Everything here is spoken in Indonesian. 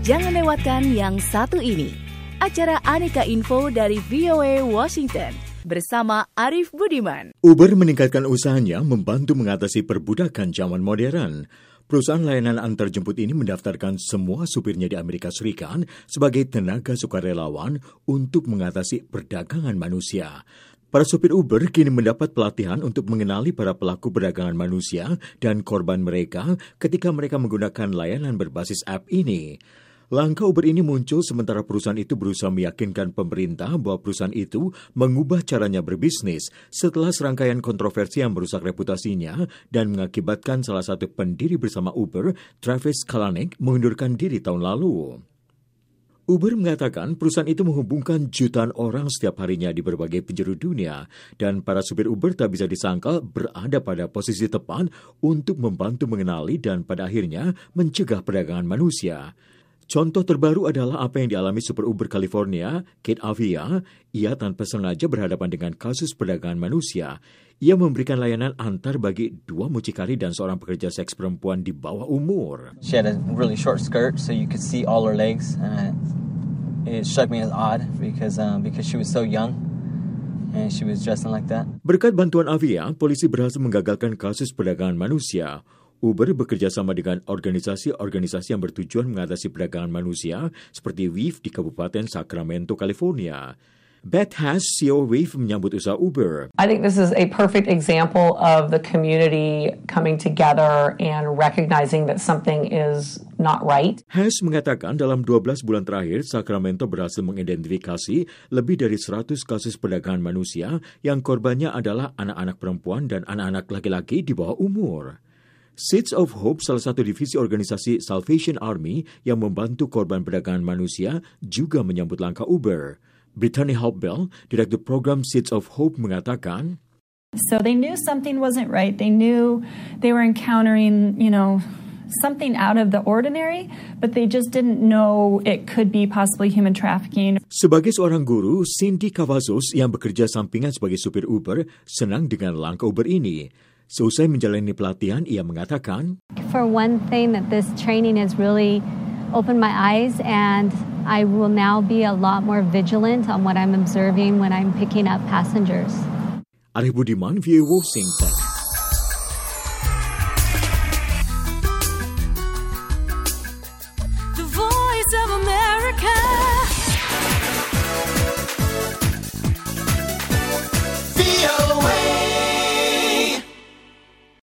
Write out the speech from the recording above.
Jangan lewatkan yang satu ini. Acara Aneka Info dari VOA Washington bersama Arif Budiman. Uber meningkatkan usahanya membantu mengatasi perbudakan zaman modern. Perusahaan layanan antarjemput ini mendaftarkan semua supirnya di Amerika Serikat sebagai tenaga sukarelawan untuk mengatasi perdagangan manusia. Para supir Uber kini mendapat pelatihan untuk mengenali para pelaku perdagangan manusia dan korban mereka ketika mereka menggunakan layanan berbasis app ini. Langkah Uber ini muncul sementara perusahaan itu berusaha meyakinkan pemerintah bahwa perusahaan itu mengubah caranya berbisnis setelah serangkaian kontroversi yang merusak reputasinya dan mengakibatkan salah satu pendiri bersama Uber, Travis Kalanick, mengundurkan diri tahun lalu. Uber mengatakan perusahaan itu menghubungkan jutaan orang setiap harinya di berbagai penjuru dunia dan para supir Uber tak bisa disangkal berada pada posisi tepat untuk membantu mengenali dan pada akhirnya mencegah perdagangan manusia. Contoh terbaru adalah apa yang dialami supir Uber California, Kate Avia. Ia tanpa sengaja berhadapan dengan kasus perdagangan manusia. Ia memberikan layanan antar bagi dua mucikari dan seorang pekerja seks perempuan di bawah umur. She had a really short skirt, so you could see all her legs. It struck me as odd because she was so young and she was dressing like that. Berkat bantuan Avia, polisi berhasil menggagalkan kasus perdagangan manusia. Uber bekerja sama dengan organisasi-organisasi yang bertujuan mengatasi perdagangan manusia seperti WAVE di Kabupaten Sacramento, California. Beth Haas, CEO WAVE, menyambut usaha Uber. I think this is a perfect example of the community coming together and recognizing that something is not right. Haas mengatakan dalam 12 bulan terakhir, Sacramento berhasil mengidentifikasi lebih dari 100 kasus perdagangan manusia yang korbannya adalah anak-anak perempuan dan anak-anak laki-laki di bawah umur. Seeds of Hope, salah satu divisi organisasi Salvation Army yang membantu korban perdagangan manusia, juga menyambut langkah Uber. Brittany Hopbell, Direktur Program Seeds of Hope, mengatakan, So they knew something wasn't right. They knew they were encountering, something out of the ordinary, but they just didn't know it could be possibly human trafficking. Sebagai seorang guru, Cindy Cavazos yang bekerja sampingan sebagai supir Uber senang dengan langkah Uber ini. Seusai menjalani pelatihan, ia mengatakan, For one thing, that this training has really opened my eyes and I will now be a lot more vigilant on what I'm observing when I'm picking up passengers. Arif Budiman, VOA Washington.